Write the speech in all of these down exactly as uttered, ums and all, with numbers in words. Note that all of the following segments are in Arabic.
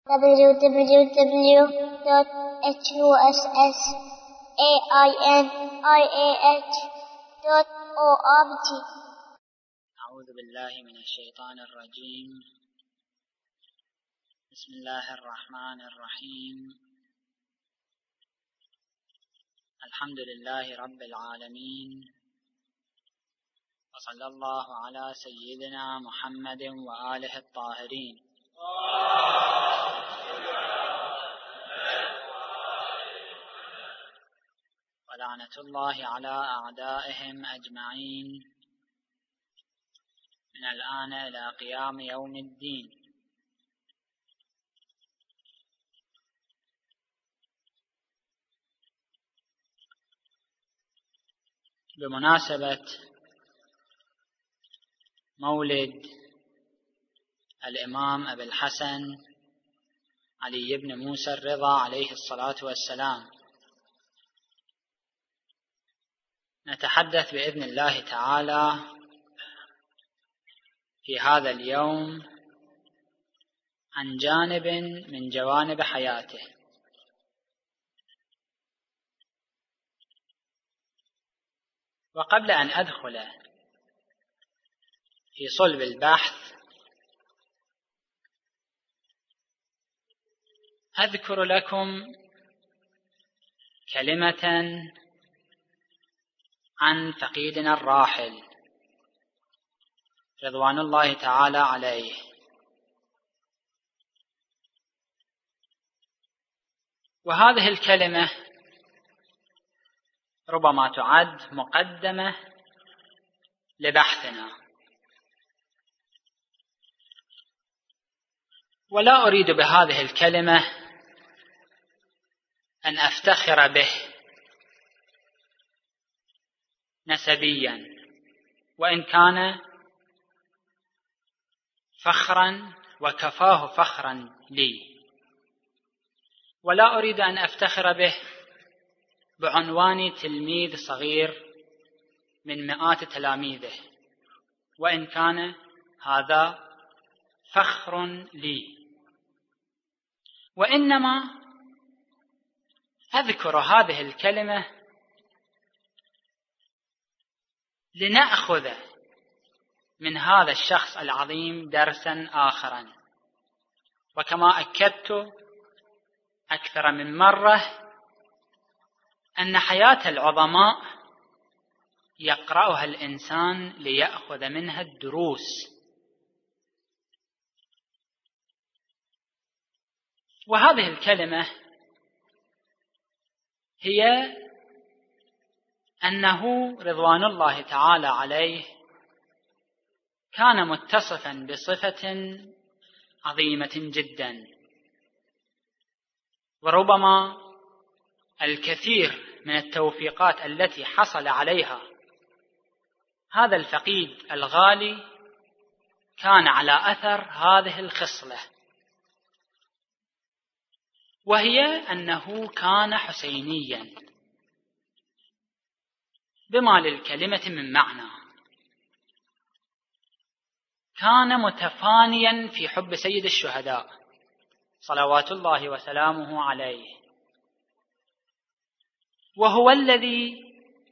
w w w dot huss ainih dot org. أعوذ بالله من الشيطان الرجيم. بسم الله الرحمن الرحيم. الحمد لله رب العالمين، وصلى الله على سيدنا محمد وآله الطاهرين. ولعنة الله على أعدائهم أجمعين من الآن إلى قيام يوم الدين. بمناسبة مولد الإمام أبي الحسن علي بن موسى الرضا عليه الصلاة والسلام، نتحدث بإذن الله تعالى في هذا اليوم عن جانب من جوانب حياته. وقبل أن أدخل في صلب البحث أذكر لكم كلمة عن فقيدنا الراحل رضوان الله تعالى عليه. وهذه الكلمة ربما تعد مقدمة لبحثنا، ولا أريد بهذه الكلمة أن أفتخر به نسبيا، وإن كان فخرا وكفاه فخرا لي، ولا أريد أن أفتخر به بعنوان تلميذ صغير من مئات تلاميذه، وإن كان هذا فخر لي، وإنما أذكر هذه الكلمة لنأخذ من هذا الشخص العظيم درسا آخرا. وكما أكدت أكثر من مرة أن حياة العظماء يقرأها الإنسان ليأخذ منها الدروس. وهذه الكلمة هي أنه رضوان الله تعالى عليه كان متصفا بصفة عظيمة جدا، وربما الكثير من التوفيقات التي حصل عليها هذا الفقيد الغالي كان على أثر هذه الخصلة، وهي أنه كان حسينيا بما للكلمة من معنى. كان متفانيا في حب سيد الشهداء صلوات الله وسلامه عليه، وهو الذي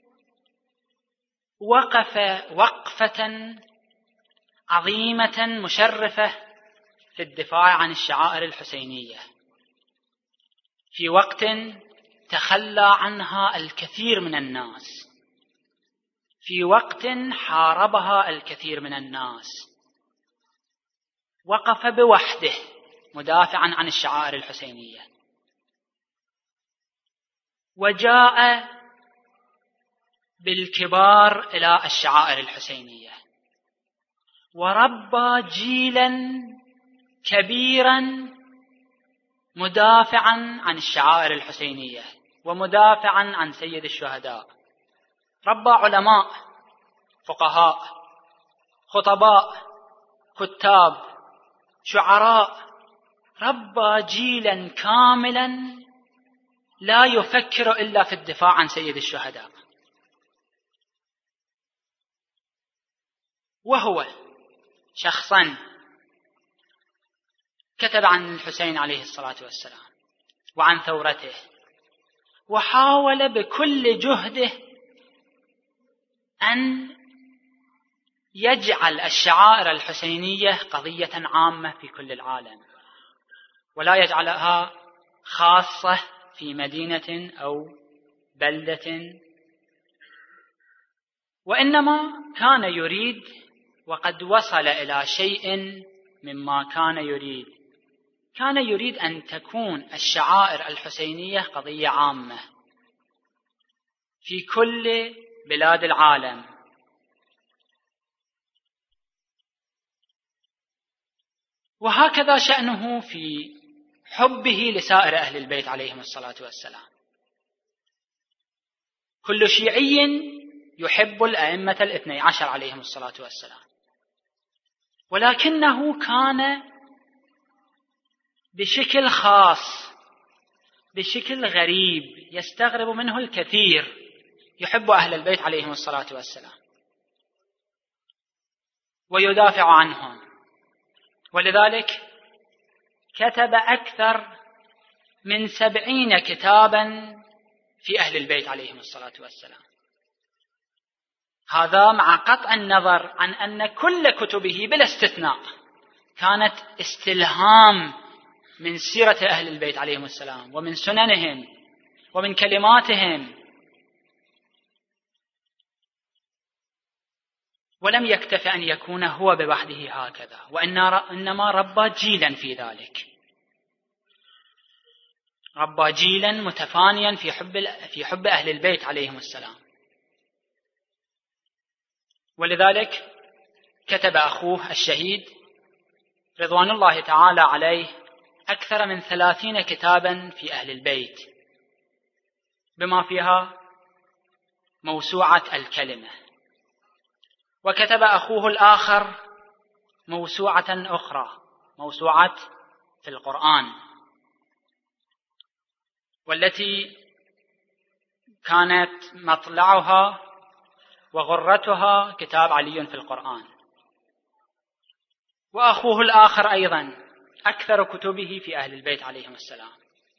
وقف وقفة عظيمة مشرفة في الدفاع عن الشعائر الحسينية في وقت تخلى عنها الكثير من الناس، في وقت حاربها الكثير من الناس، وقف بوحده مدافعا عن الشعائر الحسينية، وجاء بالكبار إلى الشعائر الحسينية، وربى جيلا كبيرا مدافعا عن الشعائر الحسينية ومدافعا عن سيد الشهداء. ربى علماء، فقهاء، خطباء، كتاب، شعراء، ربى جيلا كاملا لا يفكر إلا في الدفاع عن سيد الشهداء. وهو شخصا كتب عن الحسين عليه الصلاة والسلام وعن ثورته، وحاول بكل جهده أن يجعل الشعائر الحسينية قضية عامة في كل العالم، ولا يجعلها خاصة في مدينة أو بلدة، وإنما كان يريد وقد وصل إلى شيء مما كان يريد. كان يريد أن تكون الشعائر الحسينية قضية عامة في كل بلاد العالم، وهكذا شأنه في حبه لسائر أهل البيت عليهم الصلاة والسلام. كل شيعي يحب الأئمة الاثني عشر عليهم الصلاة والسلام، ولكنه كان بشكل خاص، بشكل غريب يستغرب منه الكثير، يحب أهل البيت عليهم الصلاة والسلام ويدافع عنهم، ولذلك كتب أكثر من سبعين كتابا في أهل البيت عليهم الصلاة والسلام. هذا مع قطع النظر عن أن كل كتبه بلا استثناء كانت استلهام من سيرة أهل البيت عليهم السلام ومن سننهم ومن كلماتهم، ولم يكتف أن يكون هو بوحده هكذا، وإنما ربى جيلا في ذلك، ربى جيلا متفانيا في حب في حب أهل البيت عليهم السلام. ولذلك كتب أخوه الشهيد رضوان الله تعالى عليه أكثر من ثلاثين كتابا في أهل البيت، بما فيها موسوعة الكلمة. وكتب أخوه الآخر موسوعة أخرى، موسوعة في القرآن، والتي كانت مطلعها وغرتها كتاب علي في القرآن. وأخوه الآخر أيضا أكثر كتبه في أهل البيت عليهم السلام.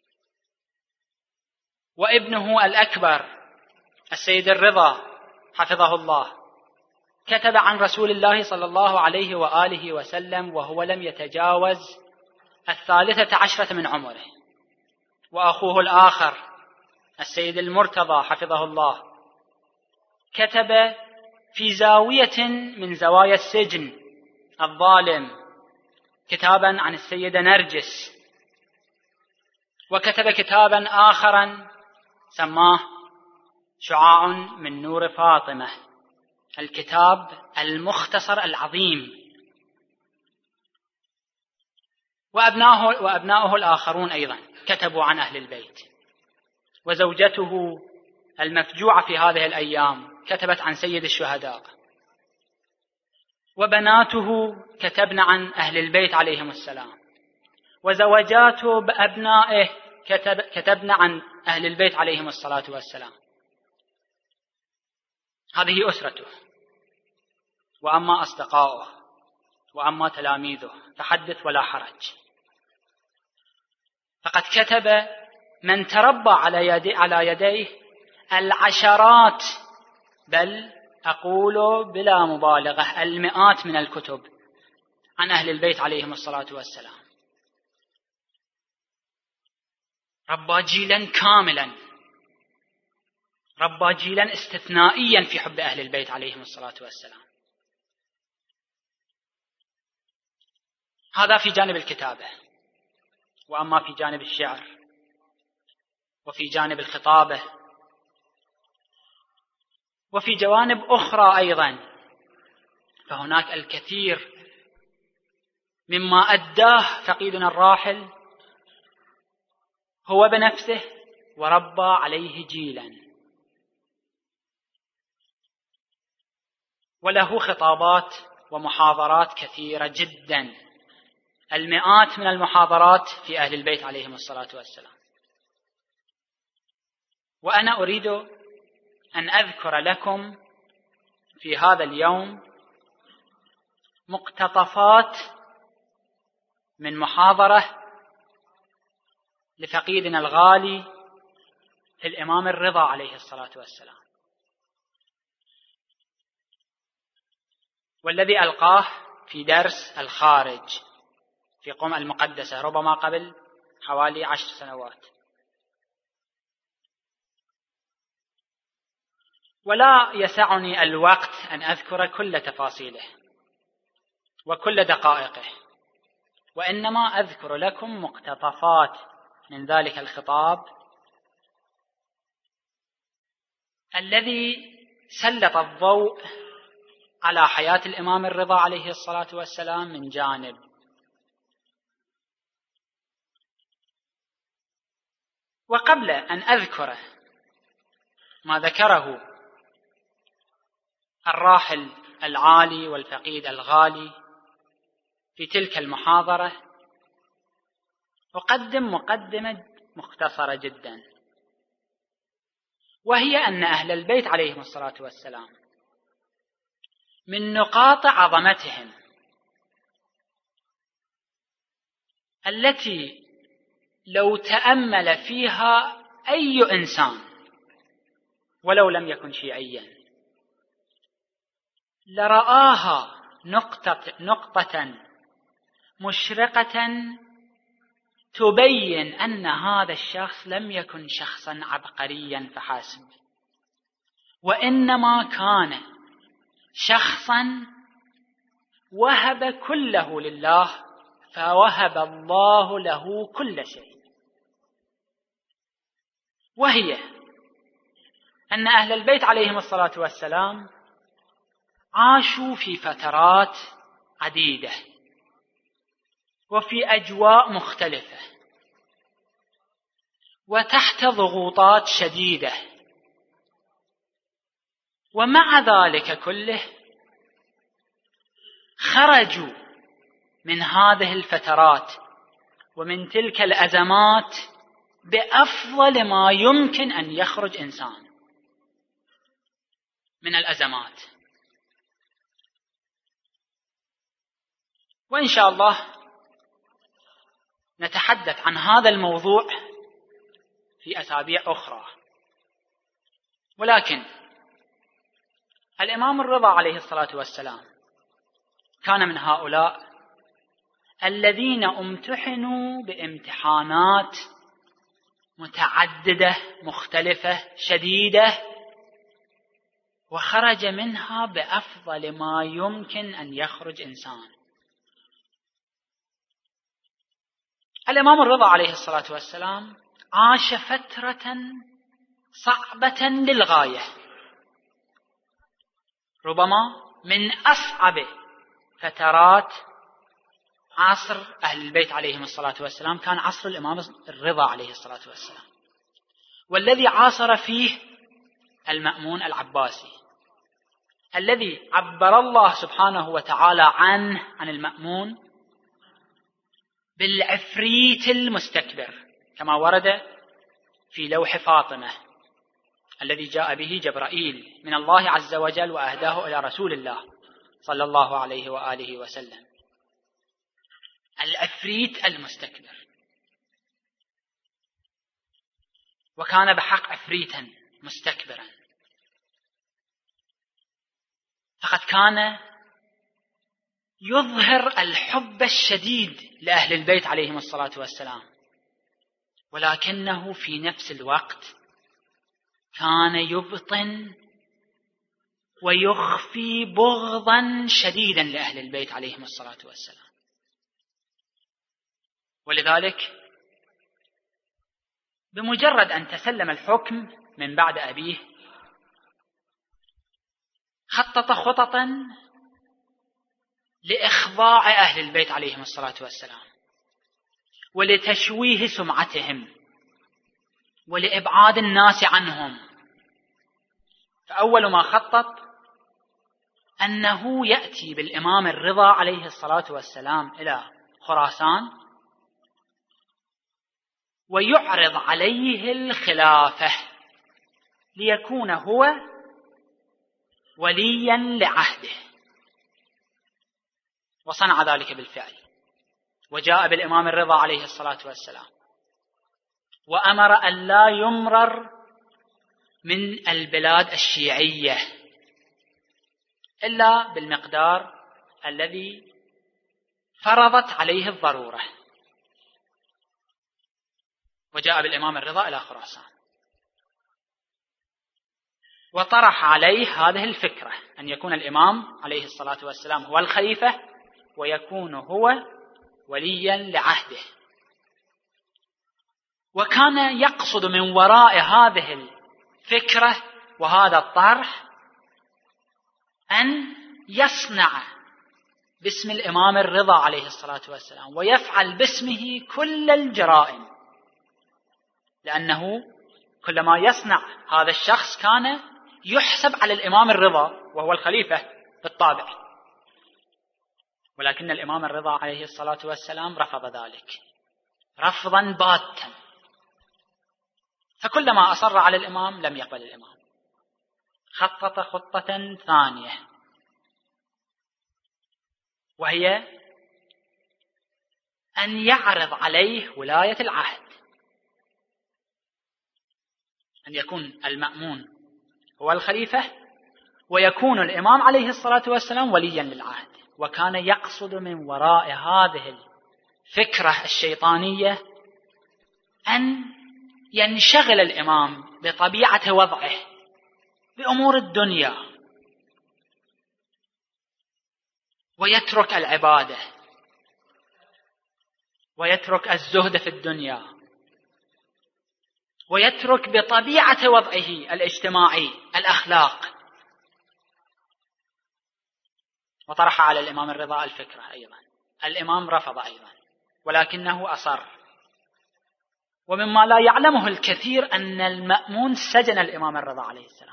وابنه الأكبر السيد الرضا حفظه الله كتب عن رسول الله صلى الله عليه وآله وسلم وهو لم يتجاوز الثالثة عشرة من عمره. وأخوه الآخر السيد المرتضى حفظه الله كتب في زاوية من زوايا السجن الظالم كتابا عن السيدة نرجس. وكتب كتابا آخرا سماه شعاع من نور فاطمة، الكتاب المختصر العظيم. وأبناؤه, وأبناؤه الآخرون أيضا كتبوا عن أهل البيت. وزوجته المفجوعة في هذه الأيام كتبت عن سيد الشهداء. وبناته كتبن عن أهل البيت عليهم السلام. وزوجاته بأبنائه كتب كتبن عن أهل البيت عليهم الصلاة والسلام. هذه أسرته. وأما أصدقاؤه وأما تلاميذه فحدث ولا حرج. فقد كتب من تربى على يدي على يديه العشرات، بل أقول بلا مبالغة المئات من الكتب عن أهل البيت عليهم الصلاة والسلام. ربى جيلا كاملا، ربى جيلا استثنائيا في حب أهل البيت عليهم الصلاة والسلام. هذا في جانب الكتابة. وأما في جانب الشعر وفي جانب الخطابة وفي جوانب أخرى أيضا، فهناك الكثير مما أداه فقيدنا الراحل هو بنفسه وربى عليه جيلا. وله خطابات ومحاضرات كثيرة جدا، المئات من المحاضرات في أهل البيت عليهم الصلاة والسلام. وأنا أريد أن أذكر لكم في هذا اليوم مقتطفات من محاضرة لفقيدنا الغالي الإمام الرضا عليه الصلاة والسلام، والذي ألقاه في درس الخارج في قم المقدسة ربما قبل حوالي عشر سنوات. ولا يسعني الوقت أن أذكر كل تفاصيله وكل دقائقه، وإنما أذكر لكم مقتطفات من ذلك الخطاب الذي سلط الضوء على حياة الإمام الرضا عليه الصلاة والسلام من جانب، وقبل أن أذكر ما ذكره الراحل العالي والفقيد الغالي في تلك المحاضرة، أقدم مقدمة مختصرة جدا، وهي أن أهل البيت عليهم الصلاة والسلام من نقاط عظمتهم التي لو تأمل فيها أي إنسان ولو لم يكن شيعيا لرآها نقطة, نقطة مشرقة تبين أن هذا الشخص لم يكن شخصا عبقريا فحسب، وإنما كان شخصا وهب كله لله، فوهب الله له كل شيء. وهي أن أهل البيت عليهم الصلاة والسلام عاشوا في فترات عديدة وفي أجواء مختلفة وتحت ضغوطات شديدة، ومع ذلك كله خرجوا من هذه الفترات ومن تلك الأزمات بأفضل ما يمكن أن يخرج إنسان من الأزمات. وإن شاء الله نتحدث عن هذا الموضوع في أسابيع أخرى، ولكن الإمام الرضا عليه الصلاة والسلام كان من هؤلاء الذين امتحنوا بامتحانات متعددة مختلفة شديدة، وخرج منها بأفضل ما يمكن أن يخرج إنسان. الإمام الرضا عليه الصلاة والسلام عاش فترة صعبة للغاية، ربما من أصعب فترات عصر أهل البيت عليهم الصلاة والسلام كان عصر الإمام الرضا عليه الصلاة والسلام، والذي عاصر فيه المأمون العباسي، الذي عبر الله سبحانه وتعالى عنه عن المأمون بالعفريت المستكبر، كما ورد في لوح فاطمة الذي جاء به جبرائيل من الله عز وجل وأهداه إلى رسول الله صلى الله عليه وآله وسلم. العفريت المستكبر، وكان بحق عفريتا مستكبرا، فقد كان يظهر الحب الشديد لأهل البيت عليهم الصلاة والسلام، ولكنه في نفس الوقت كان يبطن ويخفي بغضا شديدا لأهل البيت عليهم الصلاة والسلام. ولذلك بمجرد أن تسلم الحكم من بعد أبيه خطط خططا لإخضاع أهل البيت عليهم الصلاة والسلام ولتشويه سمعتهم ولإبعاد الناس عنهم. فأول ما خطط أنه يأتي بالإمام الرضا عليه الصلاة والسلام إلى خراسان ويعرض عليه الخلافة ليكون هو وليا لعهده، وصنع ذلك بالفعل. وجاء بالإمام الرضا عليه الصلاة والسلام وأمر أن لا يمرر من البلاد الشيعية إلا بالمقدار الذي فرضت عليه الضرورة، وجاء بالإمام الرضا إلى خراسان وطرح عليه هذه الفكرة أن يكون الإمام عليه الصلاة والسلام هو الخليفة ويكون هو وليا لعهده. وكان يقصد من وراء هذه الفكرة وهذا الطرح أن يصنع باسم الإمام الرضا عليه الصلاة والسلام ويفعل باسمه كل الجرائم، لأنه كلما يصنع هذا الشخص كان يحسب على الإمام الرضا وهو الخليفة بالطابع، ولكن الإمام الرضا عليه الصلاة والسلام رفض ذلك رفضا باتا، فكلما أصر على الإمام لم يقبل الإمام. خطط خطة ثانية وهي أن يعرض عليه ولاية العهد، أن يكون المأمون هو الخليفة ويكون الإمام عليه الصلاة والسلام وليا للعهد. وكان يقصد من وراء هذه الفكرة الشيطانية أن ينشغل الإمام بطبيعة وضعه بأمور الدنيا ويترك العبادة ويترك الزهد في الدنيا ويترك بطبيعة وضعه الاجتماعي الأخلاق. وطرح على الإمام الرضا الفكرة أيضا، الإمام رفض أيضا ولكنه أصر. ومما لا يعلمه الكثير أن المأمون سجن الإمام الرضا عليه السلام،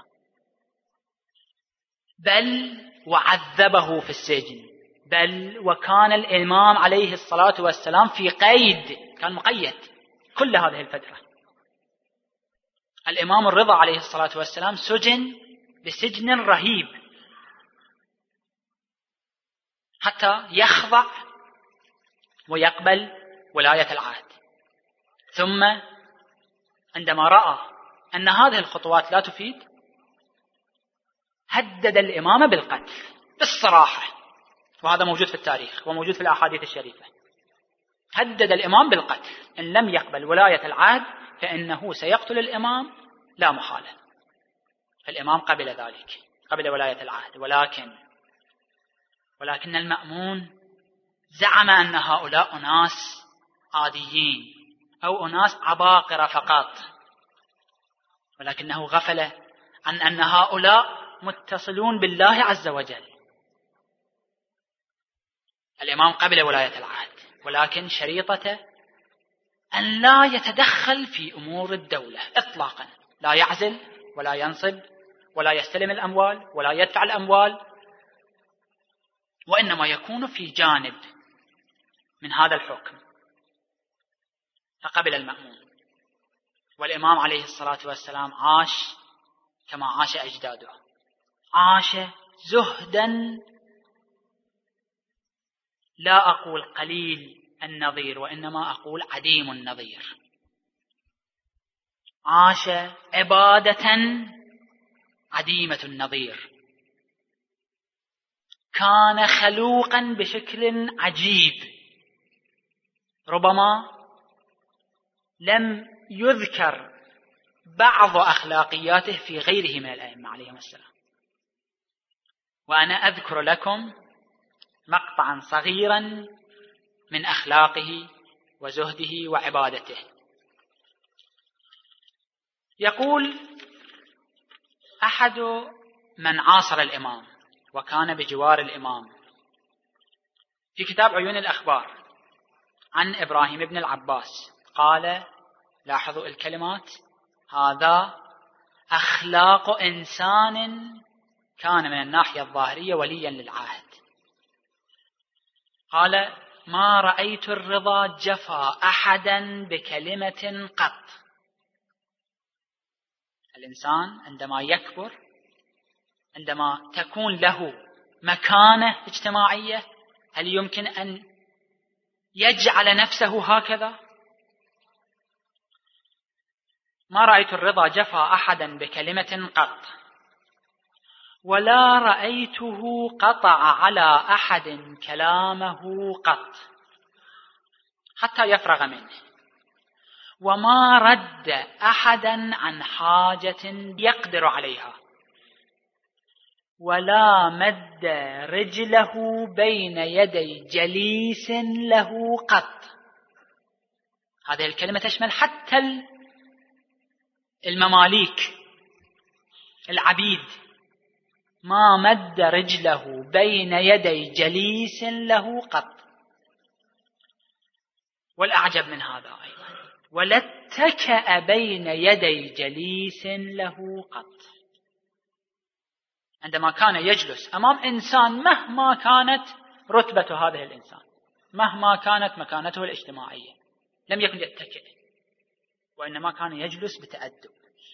بل وعذبه في السجن، بل وكان الإمام عليه الصلاة والسلام في قيد، كان مقيد كل هذه الفترة. الإمام الرضا عليه الصلاة والسلام سجن بسجن رهيب حتى يخضع ويقبل ولاية العهد. ثم عندما رأى أن هذه الخطوات لا تفيد هدد الإمام بالقتل بالصراحة، وهذا موجود في التاريخ وموجود في الأحاديث الشريفة. هدد الإمام بالقتل إن لم يقبل ولاية العهد فإنه سيقتل الإمام لا محالة. فالإمام قبل ذلك، قبل ولاية العهد، ولكن ولكن المأمون زعم أن هؤلاء أناس عاديين أو أناس عباقرة فقط، ولكنه غفل عن أن هؤلاء متصلون بالله عز وجل. الإمام قبل ولاية العهد، ولكن شريطته أن لا يتدخل في أمور الدولة إطلاقا، لا يعزل ولا ينصب ولا يستلم الأموال ولا يدفع الأموال، وإنما يكون في جانب من هذا الحكم. فقبل المأمون، والإمام عليه الصلاة والسلام عاش كما عاش أجداده، عاش زهدا لا أقول قليل النظير وإنما أقول عديم النظير، عاش عبادة عديمة النظير، كان خلوقا بشكل عجيب، ربما لم يذكر بعض أخلاقياته في غيره من الأئمة عليهم السلام. وأنا أذكر لكم مقطعا صغيرا من أخلاقه وزهده وعبادته. يقول أحد من عاصر الإمام وكان بجوار الإمام في كتاب عيون الأخبار عن إبراهيم بن العباس، قال، لاحظوا الكلمات، هذا أخلاق إنسان كان من الناحية الظاهرية وليا للعهد. قال: ما رأيت الرضا جفا أحدا بكلمة قط. الإنسان عندما يكبر، عندما تكون له مكانة اجتماعية، هل يمكن أن يجعل نفسه هكذا؟ ما رأيت الرضا جفى أحدا بكلمة قط، ولا رأيته قطع على أحد كلامه قط حتى يفرغ منه، وما رد أحدا عن حاجة يقدر عليها، ولا مد رجله بين يدي جليس له قط. هذه الكلمة تشمل حتى المماليك العبيد. ما مد رجله بين يدي جليس له قط. والأعجب من هذا أيضا ولا اتكأ بين يدي جليس له قط. عندما كان يجلس أمام إنسان مهما كانت رتبة هذه الإنسان، مهما كانت مكانته الاجتماعية، لم يكن يتكئ، وإنما كان يجلس بتأدب.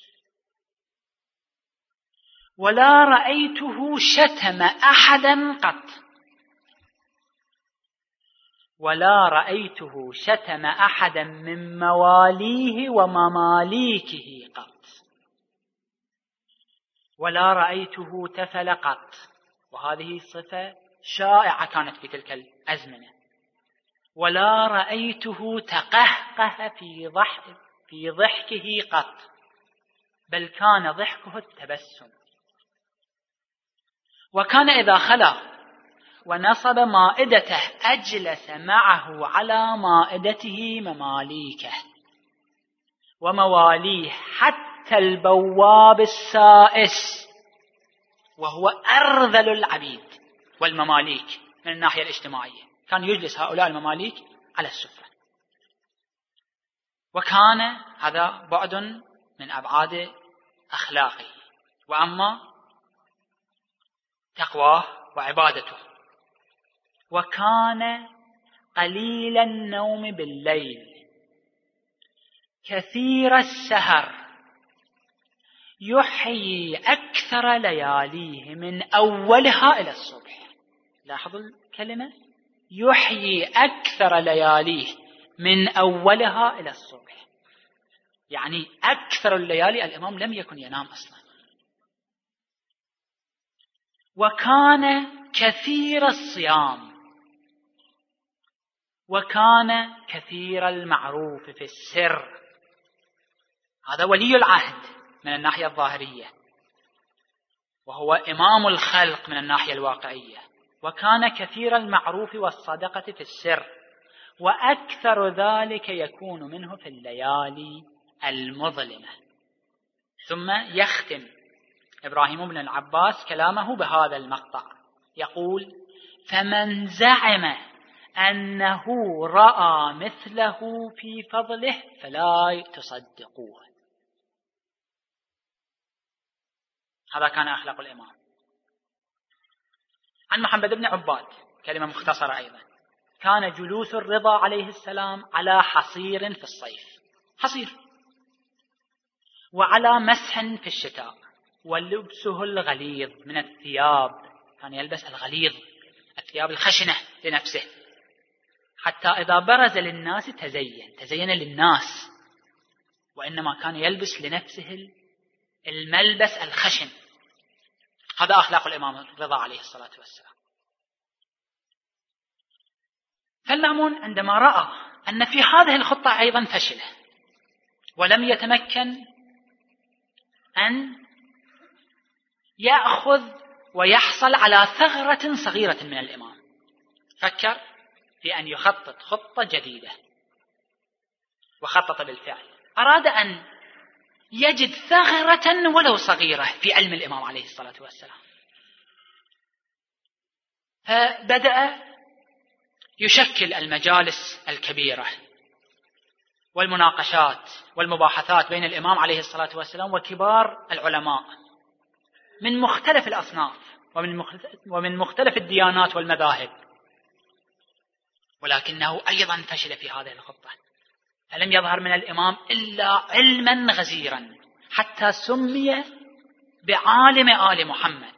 ولا رأيته شتم أحدا قط، ولا رأيته شتم أحدا من مواليه ومماليكه قط، ولا رأيته تفل قط. وهذه صفة شائعة كانت في تلك الأزمنة. ولا رأيته تقهقه في ضحك في ضحكه قط، بل كان ضحكه التبسم. وكان إذا خلا ونصب مائدته أجلس معه على مائدته مماليكه ومواليه، حتى البواب السائس، وهو أرذل العبيد والمماليك من الناحية الاجتماعية، كان يجلس هؤلاء المماليك على السفرة. وكان هذا بعد من أبعاد أخلاقه، وأما تقواه وعبادته. وكان قليل النوم بالليل كثير السهر، يحيي أكثر لياليه من أولها إلى الصبح. لاحظوا الكلمة، يحيي أكثر لياليه من أولها إلى الصبح، يعني أكثر الليالي الإمام لم يكن ينام أصلا. وكان كثير الصيام، وكان كثير المعروف في السر. هذا ولي العهد من الناحية الظاهرية، وهو إمام الخلق من الناحية الواقعية. وكان كثير المعروف والصدقة في السر، وأكثر ذلك يكون منه في الليالي المظلمة. ثم يختم إبراهيم بن العباس كلامه بهذا المقطع، يقول: فمن زعم أنه رأى مثله في فضله فلا تصدقوه. هذا كان أخلاق الإمام. عن محمد بن عباد كلمة مختصرة أيضا: كان جلوس الرضا عليه السلام على حصير في الصيف، حصير، وعلى مسح في الشتاء، ولبسه الغليظ من الثياب، كان يلبس الغليظ، الثياب الخشنة لنفسه، حتى إذا برز للناس تزين تزين للناس، وإنما كان يلبس لنفسه الملبس الخشن. هذا أخلاق الإمام الرضا عليه الصلاة والسلام. فالمأمون عندما رأى أن في هذه الخطة أيضا فشله، ولم يتمكن أن يأخذ ويحصل على ثغرة صغيرة من الإمام، فكر في أن يخطط خطة جديدة، وخطط بالفعل. أراد أن يجد ثغرة ولو صغيرة في علم الإمام عليه الصلاة والسلام، فبدأ يشكل المجالس الكبيرة والمناقشات والمباحثات بين الإمام عليه الصلاة والسلام وكبار العلماء من مختلف الأصناف ومن مختلف الديانات والمذاهب، ولكنه أيضا فشل في هذه الخطة، فلم يظهر من الإمام إلا علما غزيرا، حتى سمي بعالم آل محمد.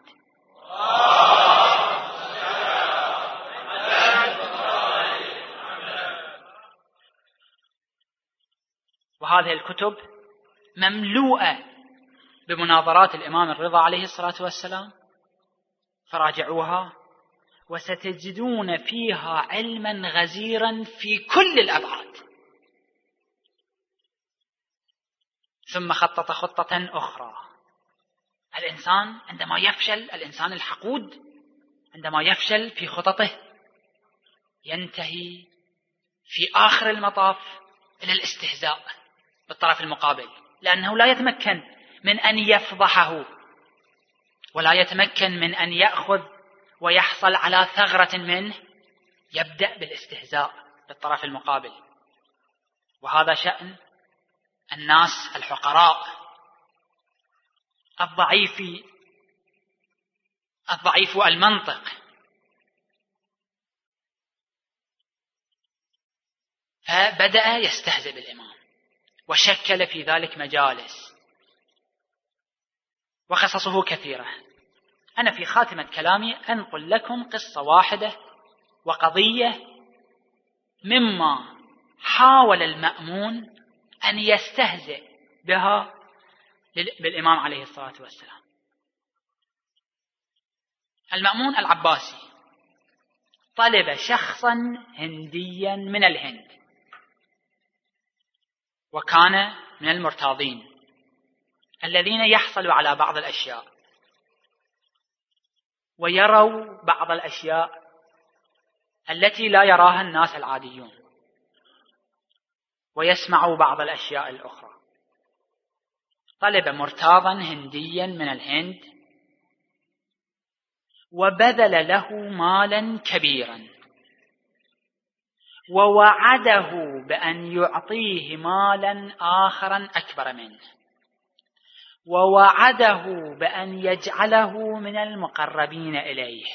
وهذه الكتب مملوءة بمناظرات الإمام الرضا عليه الصلاة والسلام، فراجعوها وستجدون فيها علما غزيرا في كل الأبعاد. ثم خطط خطة أخرى. الإنسان عندما يفشل، الإنسان الحقود عندما يفشل في خططه ينتهي في آخر المطاف إلى الاستهزاء بالطرف المقابل، لأنه لا يتمكن من أن يفضحه، ولا يتمكن من أن يأخذ ويحصل على ثغرة منه، يبدأ بالاستهزاء بالطرف المقابل. وهذا شأن الناس الحقراء الضعيف الضعيف المنطق. فبدأ يستهزئ بالإمام وشكل في ذلك مجالس، وقصصه كثيرة. أنا في خاتمة كلامي أنقل لكم قصة واحدة وقضية مما حاول المأمون أن يستهزئ بها بالإمام عليه الصلاة والسلام. المأمون العباسي طلب شخصا هنديا من الهند، وكان من المرتاضين الذين يحصلوا على بعض الأشياء ويروا بعض الأشياء التي لا يراها الناس العاديون، ويسمعوا بعض الأشياء الأخرى. طلب مرتاضا هنديا من الهند وبذل له مالا كبيرا، ووعده بأن يعطيه مالا آخرا أكبر منه، ووعده بأن يجعله من المقربين إليه،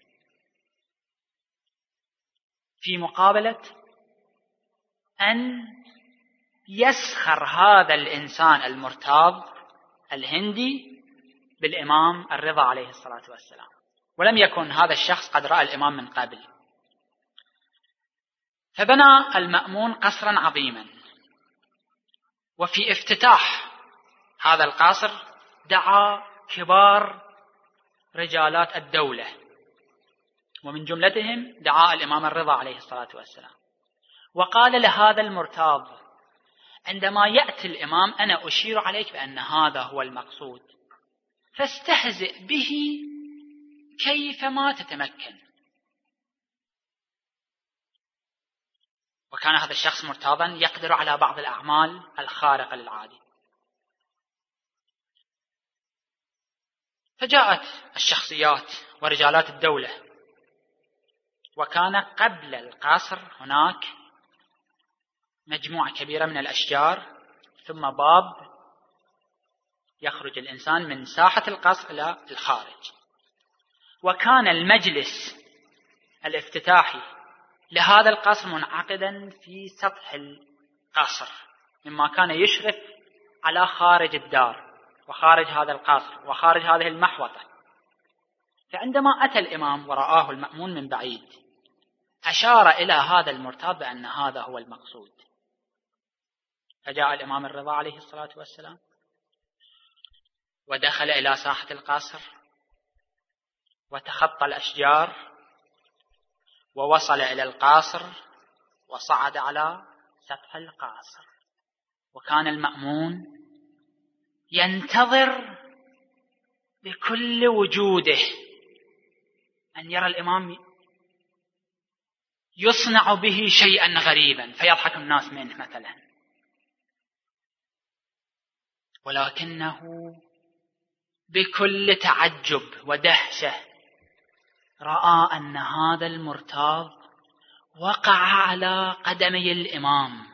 في مقابلة أن يسخر هذا الإنسان المرتاض الهندي بالإمام الرضا عليه الصلاة والسلام. ولم يكن هذا الشخص قد رأى الإمام من قبل. فبنى المأمون قصرا عظيما، وفي افتتاح هذا القصر دعا كبار رجالات الدولة، ومن جملتهم دعا الإمام الرضا عليه الصلاة والسلام، وقال لهذا المرتاض: عندما يأتي الإمام أنا أشير عليك بأن هذا هو المقصود، فاستهزئ به كيفما تتمكن. وكان هذا الشخص مرتاضا يقدر على بعض الأعمال الخارقة للعادة. فجاءت الشخصيات ورجالات الدولة، وكان قبل القصر هناك مجموعة كبيرة من الأشجار، ثم باب يخرج الإنسان من ساحة القصر إلى الخارج. وكان المجلس الافتتاحي لهذا القصر منعقدا في سطح القصر، مما كان يشرف على خارج الدار وخارج هذا القصر وخارج هذه المحوطة. فعندما أتى الإمام ورآه المأمون من بعيد، أشار إلى هذا المرتاض بأن هذا هو المقصود. فجاء الإمام الرضا عليه الصلاة والسلام ودخل إلى ساحة القصر وتخطى الأشجار ووصل إلى القصر وصعد على سطح القصر. وكان المأمون ينتظر بكل وجوده أن يرى الإمام يصنع به شيئا غريبا فيضحك الناس منه مثلا، ولكنه بكل تعجب ودهشة رأى أن هذا المرتاض وقع على قدمي الإمام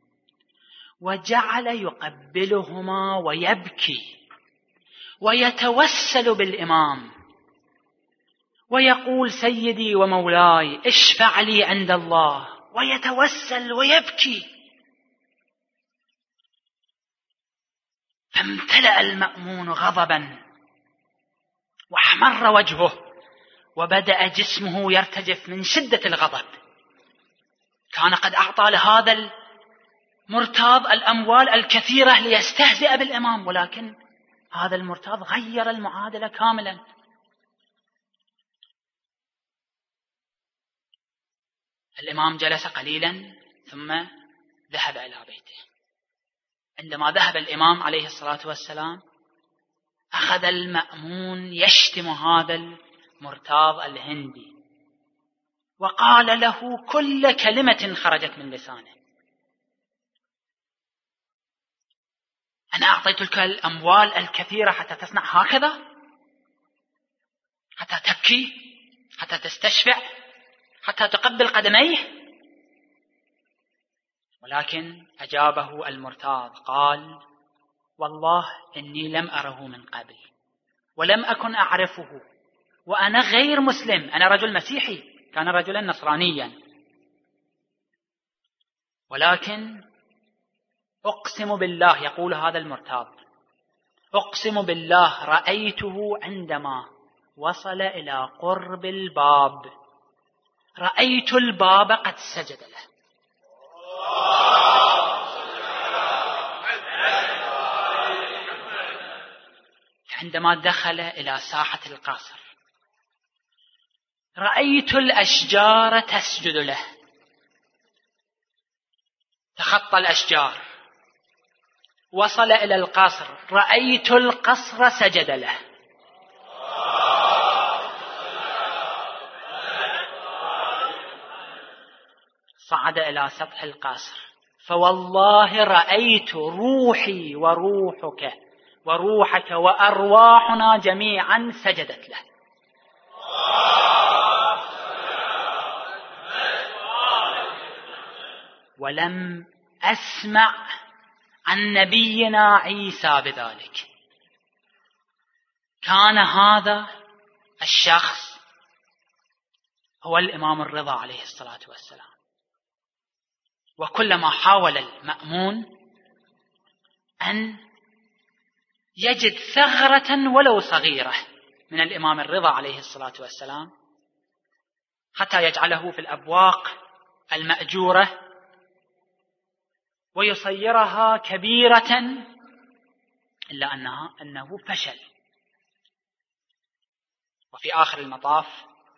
وجعل يقبلهما ويبكي ويتوسل بالإمام ويقول: سيدي ومولاي اشفع لي عند الله، ويتوسل ويبكي. فامتلأ المأمون غضبا واحمر وجهه وبدأ جسمه يرتجف من شدة الغضب. كان قد أعطى لهذا مرتاض الأموال الكثيرة ليستهزئ بالإمام، ولكن هذا المرتاض غير المعادلة كاملا. الإمام جلس قليلا ثم ذهب إلى بيته. عندما ذهب الإمام عليه الصلاة والسلام أخذ المأمون يشتم هذا المرتاض الهندي، وقال له كل كلمة خرجت من لسانه: أنا أعطيتك الأموال الكثيرة حتى تصنع هكذا، حتى تبكي، حتى تستشفع، حتى تقبل قدميه. ولكن أجابه المرتاض قال: والله إني لم أره من قبل ولم أكن أعرفه، وأنا غير مسلم، أنا رجل مسيحي، كان رجلا نصرانيا، ولكن أقسم بالله، يقول هذا المرتاض، أقسم بالله رأيته عندما وصل إلى قرب الباب، رأيت الباب قد سجد له. عندما دخل إلى ساحة القصر رأيت الأشجار تسجد له، تخطى الأشجار وصل إلى القصر، رأيت القصر سجد له. صعد إلى سطح القصر، فوالله رأيت روحي وروحك وروحك وأرواحنا جميعا سجدت له. ولم أسمع عن نبينا عيسى بذلك. كان هذا الشخص هو الإمام الرضا عليه الصلاة والسلام. وكلما حاول المأمون أن يجد ثغرة ولو صغيرة من الإمام الرضا عليه الصلاة والسلام حتى يجعله في الأبواق المأجورة ويصيرها كبيرة، إلا أنها أنه فشل. وفي آخر المطاف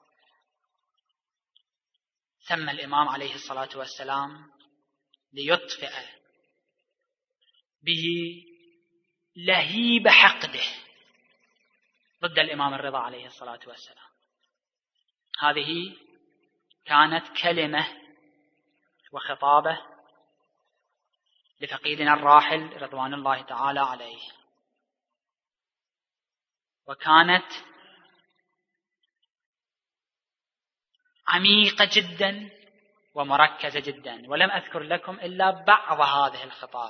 سمى الإمام عليه الصلاة والسلام ليطفئ به لهيب حقده ضد الإمام الرضا عليه الصلاة والسلام. هذه كانت كلمة وخطابة لفقيدنا الراحل رضوان الله تعالى عليه، وكانت عميقة جدا ومركزة جدا، ولم أذكر لكم إلا بعض هذه الخطاب.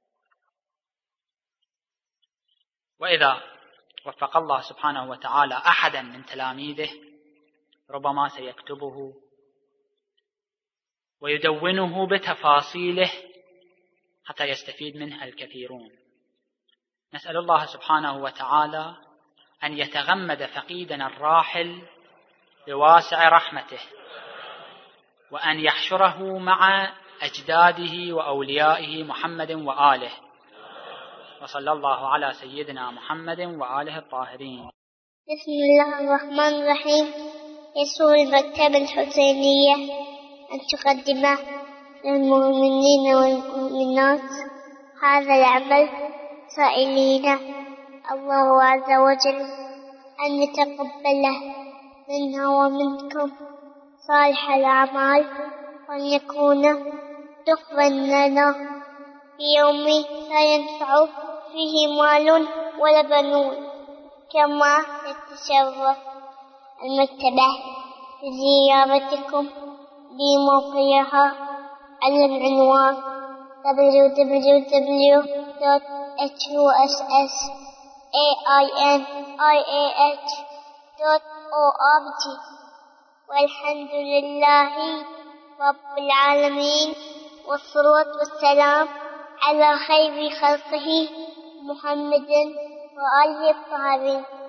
وإذا وفق الله سبحانه وتعالى أحدا من تلاميذه ربما سيكتبه ويدونه بتفاصيله حتى يستفيد منها الكثيرون. نسأل الله سبحانه وتعالى أن يتغمد فقيدنا الراحل بواسع رحمته، وأن يحشره مع أجداده وأوليائه محمد وآله، وصلى الله على سيدنا محمد وآله الطاهرين. بسم الله الرحمن الرحيم. يسر المكتبة الحسينية أن تقدم للمؤمنين والمؤمنات هذا العمل، سائلين الله عز وجل أن يتقبله منا ومنكم صالح الأعمال، وأن يكون دخلا لنا في يوم لا ينفع فيه مال ولا بنون. كما يتشرف المكتبة بزيارتكم بموقعها على العنوان دبليو دبليو دبليو دوت إتش يو إس إس إيه آي إن آي إيه إتش دوت أو آر جي. والحمد لله رب العالمين، والصلاة والسلام على خير خلقه محمد وآله الطاهرين.